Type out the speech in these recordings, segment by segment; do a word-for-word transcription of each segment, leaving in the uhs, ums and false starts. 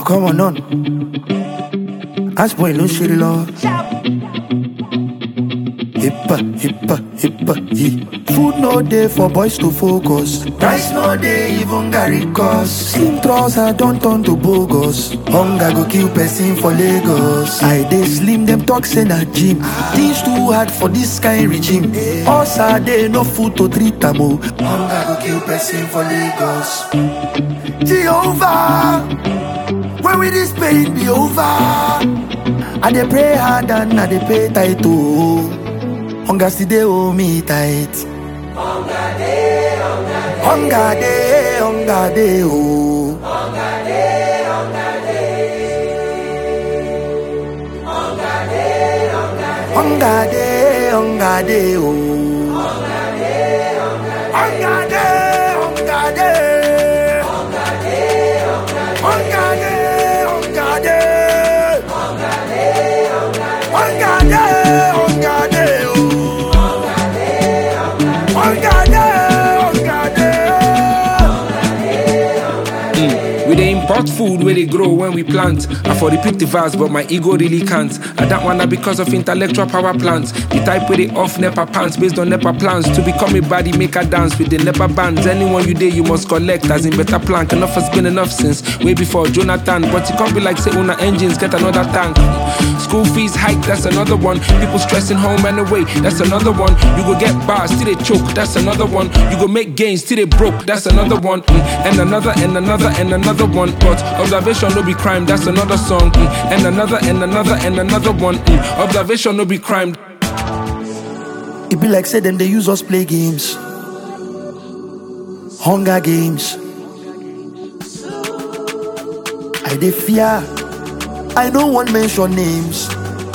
come on on. Ask boy no shit law. Hippa, hippa, hippa, hee. Food no day for boys to focus. Price no day, even Gary cost. Slim trouser don't turn to bogus. Hunger go kill person for Lagos. I dey slim them talks in a gym. Things too hard for this kind regime. Us are day no food to treat them. Hunger go kill person for Lagos. Jehovah, when will this pain be over? I dey pray hard and I dey pay tight too. Hunger still dey hold me tight. Hunger dey, Hunger dey, hunger dey, oh. Hunger dey, hunger dey. Hunger dey, hunger dey. Hunger dey, hunger dey, oh. Hunger dey, hunger Hunger dey. dey, hunger dey. Hunger dey, hunger dey. Hunger dey, hunger dey. Hunger dey, hunger dey. Hunger dey, hunger dey, oh. We dey import food where they grow when we plant. I for repeat the verse, but my ego really can't. I don't wanna because of intellectual power plants. The type where they off NEPA pants based on NEPA plans. To become a body, make a dance with the NEPA bands. Anyone you day, you must collect as in better plank. Enough has been enough since way before Jonathan. But it can't be like say una engines, get another tank. School fees hike, that's another one. People stressing home and away, that's another one. You go get bars, still they choke, that's another one. You go make gains, still they broke, that's another one. Mm. And another, and another, and another one. But observation no be crime, that's another song. Mm. And another, and another, and another one. Mm. Observation no be crime. It be like say them they use us play games. Hunger games. I dey fear. I don't want mention names.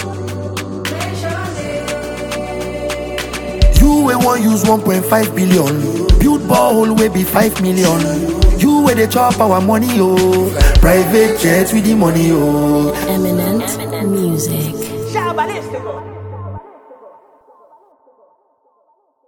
You wey want use one point five billion. Build borehole wey be five million. You wey they chop our money, oh. Private jets with the money, oh. Eminent music. Shabalista.